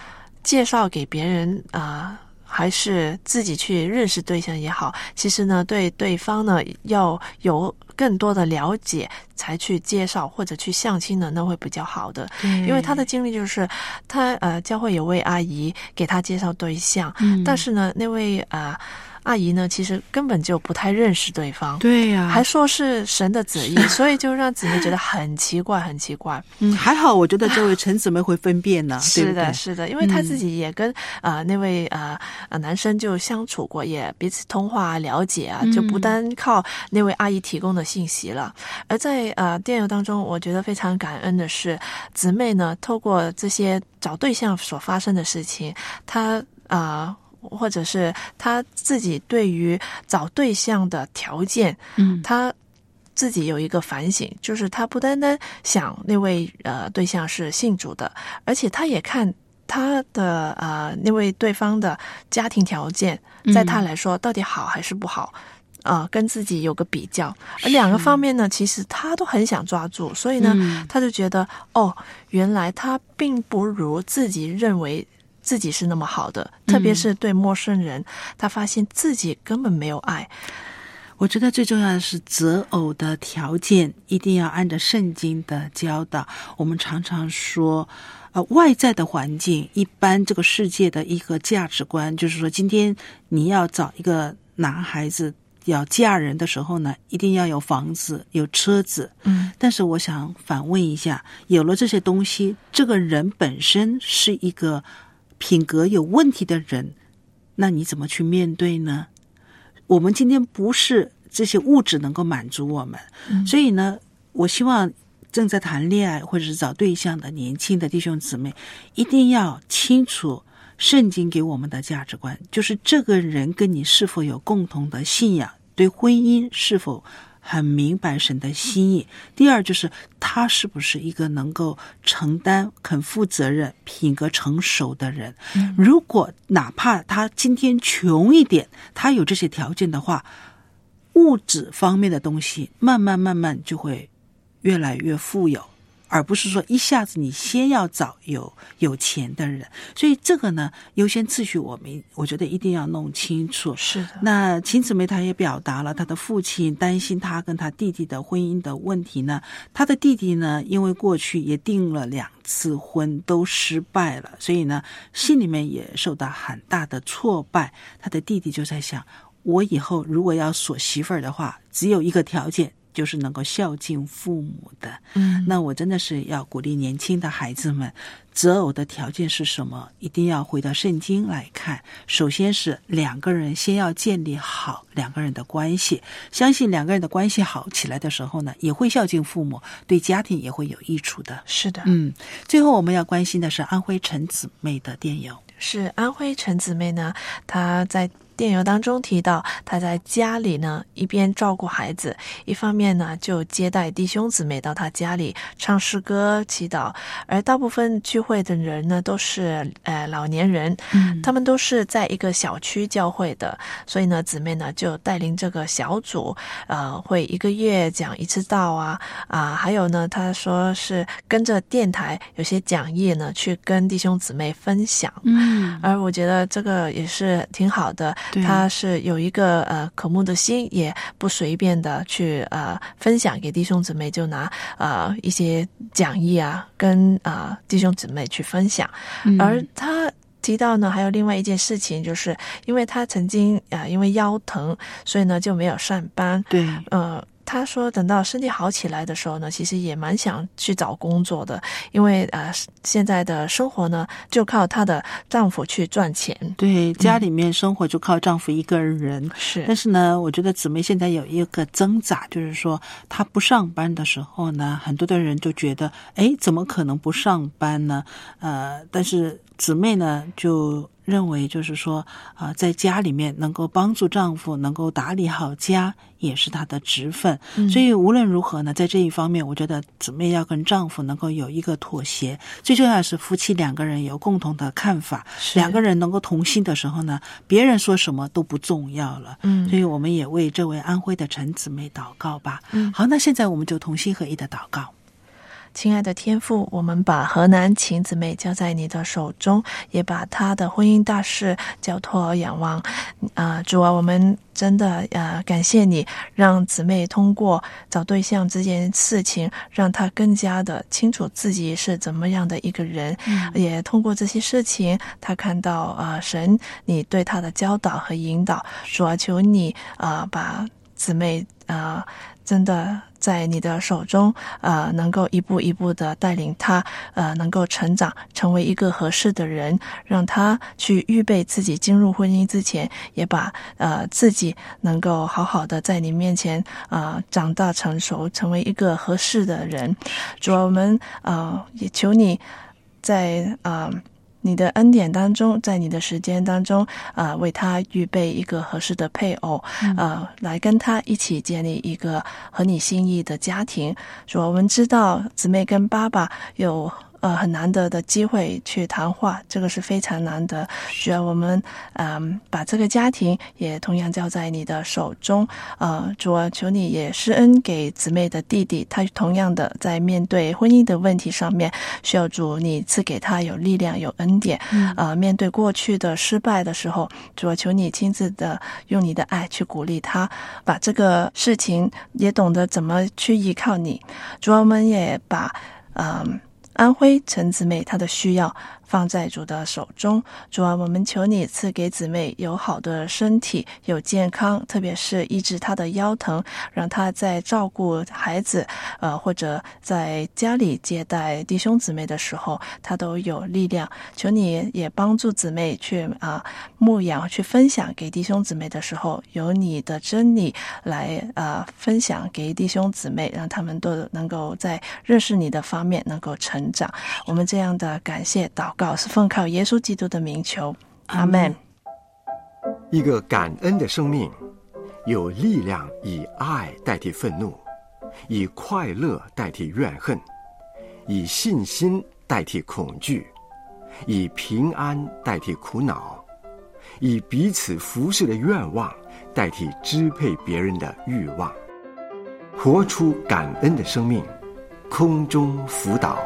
Speaker 9: 介绍给别人啊、呃，还是自己去认识对象也好，其实呢，对对方呢要有更多的了解才去介绍或者去相亲呢，那会比较好的。因为他的经历就是他呃教会有位阿姨给他介绍对象，嗯、但是呢那位呃阿姨呢其实根本就不太认识对方，
Speaker 2: 对呀、啊，
Speaker 9: 还说是神的旨意，所以就让姊妹觉得很奇怪很奇怪。
Speaker 2: 嗯，还好我觉得这位陈姊妹会分辨呢，
Speaker 9: 是的，
Speaker 2: 对不对？
Speaker 9: 是的，因为她自己也跟、嗯、呃那位呃男生就相处过，也彼此通话了解啊，就不单靠那位阿姨提供的信息了。嗯、而在呃电邮当中，我觉得非常感恩的是，姊妹呢透过这些找对象所发生的事情，她啊。呃或者是他自己对于找对象的条件，嗯，他自己有一个反省，就是他不单单想那位呃对象是信主的，而且他也看他的呃那位对方的家庭条件，在他来说到底好还是不好。啊、呃，跟自己有个比较，而两个方面呢，其实他都很想抓住，所以呢，嗯、他就觉得哦，原来他并不如自己认为自己是那么好的，特别是对陌生人，嗯、他发现自己根本没有爱。
Speaker 2: 我觉得最重要的是择偶的条件一定要按照圣经的教导。我们常常说呃，外在的环境，一般这个世界的一个价值观，就是说今天你要找一个男孩子要嫁人的时候呢，一定要有房子有车子，嗯，但是我想反问一下，有了这些东西，这个人本身是一个品格有问题的人，那你怎么去面对呢？我们今天不是这些物质能够满足我们，嗯、所以呢，我希望正在谈恋爱或者是找对象的年轻的弟兄姊妹，一定要清楚圣经给我们的价值观，就是这个人跟你是否有共同的信仰，对婚姻是否很明白神的心意。第二就是他是不是一个能够承担、肯负责任、品格成熟的人。嗯、如果哪怕他今天穷一点，他有这些条件的话，物质方面的东西慢慢慢慢就会越来越富有，而不是说一下子你先要找有有钱的人。所以这个呢，优先次序我们我觉得一定要弄清楚。
Speaker 9: 是的。
Speaker 2: 那秦姊妹她也表达了她的父亲担心她跟她弟弟的婚姻的问题呢。她的弟弟呢，因为过去也订了两次婚都失败了，所以呢心里面也受到很大的挫败。她的弟弟就在想，我以后如果要锁媳妇儿的话，只有一个条件，就是能够孝敬父母的。嗯，那我真的是要鼓励年轻的孩子们，择偶的条件是什么？一定要回到圣经来看。首先是两个人先要建立好两个人的关系，相信两个人的关系好起来的时候呢，也会孝敬父母，对家庭也会有益处的。
Speaker 9: 是的，
Speaker 2: 嗯。最后我们要关心的是安徽陈姊妹的电邮。
Speaker 9: 是安徽陈姊妹呢，她在电邮当中提到，他在家里呢一边照顾孩子，一方面呢就接待弟兄姊妹到他家里唱诗歌祈祷。而大部分聚会的人呢都是呃老年人，嗯，他们都是在一个小区教会的，所以呢姊妹呢就带领这个小组，呃会一个月讲一次道啊啊、呃，还有呢他说是跟着电台有些讲义呢去跟弟兄姊妹分享。嗯，而我觉得这个也是挺好的。他是有一个呃渴慕的心，也不随便的去呃分享给弟兄姊妹，就拿呃一些讲义啊跟啊、呃、弟兄姊妹去分享。嗯、而他提到呢，还有另外一件事情，就是因为他曾经啊、呃、因为腰疼，所以呢就没有上班。对，呃。他说等到身体好起来的时候呢，其实也蛮想去找工作的，因为呃现在的生活呢就靠她的丈夫去赚钱。
Speaker 2: 对，家里面生活就靠丈夫一个人。是、嗯，但是呢我觉得姊妹现在有一个挣扎，就是说她不上班的时候呢，很多的人就觉得诶怎么可能不上班呢？呃但是姊妹呢就认为就是说啊、呃，在家里面能够帮助丈夫能够打理好家也是她的职分、嗯、所以无论如何呢，在这一方面我觉得姊妹要跟丈夫能够有一个妥协，最重要的是夫妻两个人有共同的看法，两个人能够同心的时候呢，别人说什么都不重要了。嗯，所以我们也为这位安徽的陈姊妹祷告吧。嗯，好，那现在我们就同心合一的祷告。
Speaker 9: 亲爱的天父，我们把河南晴姊妹交在你的手中，也把她的婚姻大事交托仰望。啊、呃，主啊，我们真的呃感谢你，让姊妹通过找对象这件事情，让她更加的清楚自己是怎么样的一个人，嗯、也通过这些事情，她看到呃神你对她的教导和引导。主啊，求你啊、呃、把姊妹啊、呃、真的在你的手中，呃，能够一步一步的带领他，呃，能够成长，成为一个合适的人，让他去预备自己进入婚姻之前，也把呃自己能够好好的在你面前呃长大成熟，成为一个合适的人。主啊，我们呃也求你在呃。你的恩典当中，在你的时间当中，呃，为他预备一个合适的配偶，呃，来跟他一起建立一个合你心意的家庭。说我们知道姊妹跟爸爸有呃很难得的机会去谈话，这个是非常难得。需要我们嗯、呃、把这个家庭也同样交在你的手中。呃，主啊，求你也施恩给姊妹的弟弟，他同样的在面对婚姻的问题上面，需要主你赐给他有力量有恩典。嗯、呃，面对过去的失败的时候，主啊，求你亲自的用你的爱去鼓励他，把这个事情也懂得怎么去依靠你。主啊，我们也把嗯。呃安徽陈姊妹她的需要放在主的手中。主啊，我们求你赐给姊妹有好的身体，有健康，特别是医治她的腰疼，让她在照顾孩子呃，或者在家里接待弟兄姊妹的时候，她都有力量。求你也帮助姊妹去啊、呃、牧养，去分享给弟兄姊妹的时候，有你的真理来啊、呃、分享给弟兄姊妹，让他们都能够在认识你的方面能够成长。我们这样的感谢祷告是奉靠耶稣基督的名求，阿们。
Speaker 10: 一个感恩的生命，有力量以爱代替愤怒，以快乐代替怨恨，以信心代替恐惧，以平安代替苦恼，以彼此服侍的愿望代替支配别人的欲望，活出感恩的生命，空中辅导。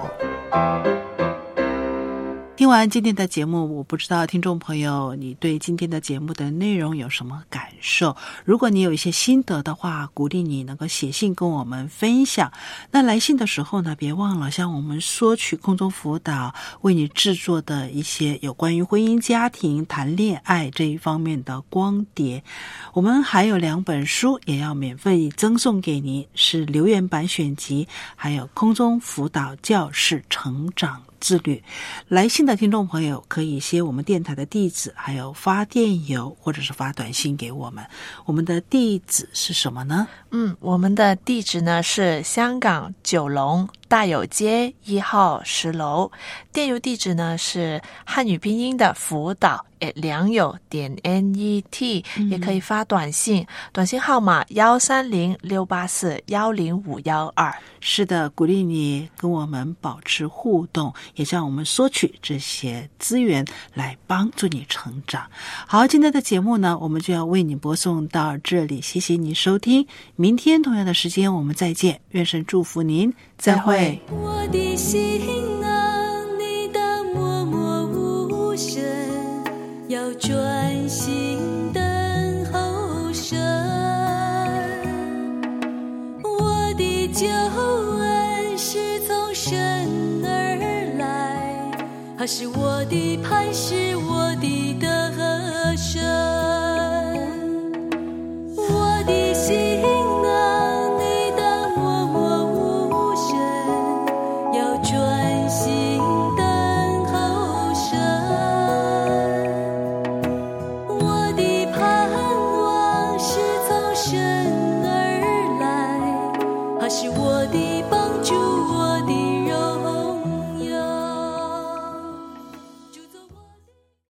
Speaker 2: 听完今天的节目，我不知道听众朋友你对今天的节目的内容有什么感受。如果你有一些心得的话，鼓励你能够写信跟我们分享。那来信的时候呢，别忘了向我们索取空中辅导为你制作的一些有关于婚姻家庭谈恋爱这一方面的光碟。我们还有两本书也要免费赠送给您，是留言板选集，还有空中辅导教室成长自律。来信的听众朋友可以写我们电台的地址，还有发电邮或者是发短信给我们。我们的地址是什么呢？
Speaker 9: 嗯，我们的地址呢是香港九龙大有街一号十楼。电邮地址呢是汉语拼音的辅导良友点 net， 也可以发短信，短信号码幺三零六八四幺零五幺二。
Speaker 2: 是的，鼓励你跟我们保持互动，也向我们索取这些资源来帮助你成长。好，今天的节目呢，我们就要为你播送到这里，谢谢你收听，明天同样的时间我们再见，愿神祝福您，再会。
Speaker 3: 我的心啊，你当默默无声，要专心等候神。我的救恩是从神而来，他是我的磐石，我的得胜。